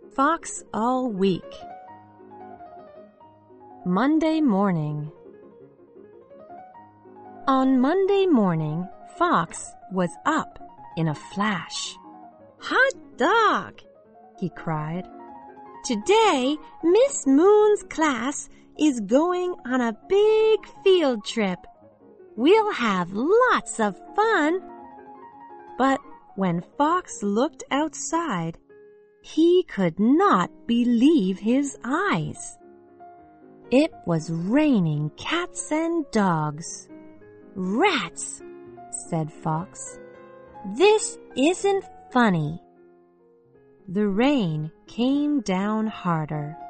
Fox all week. Monday morning. On Monday morning, Fox was up in a flash. "Hot dog!" he cried. "Today, Miss Moon's class is going on a big field trip. We'll have lots of fun." But when Fox looked outside, he could not believe his eyes. It was raining cats and dogs. "Rats!" said Fox. "This isn't funny." The rain came down harder.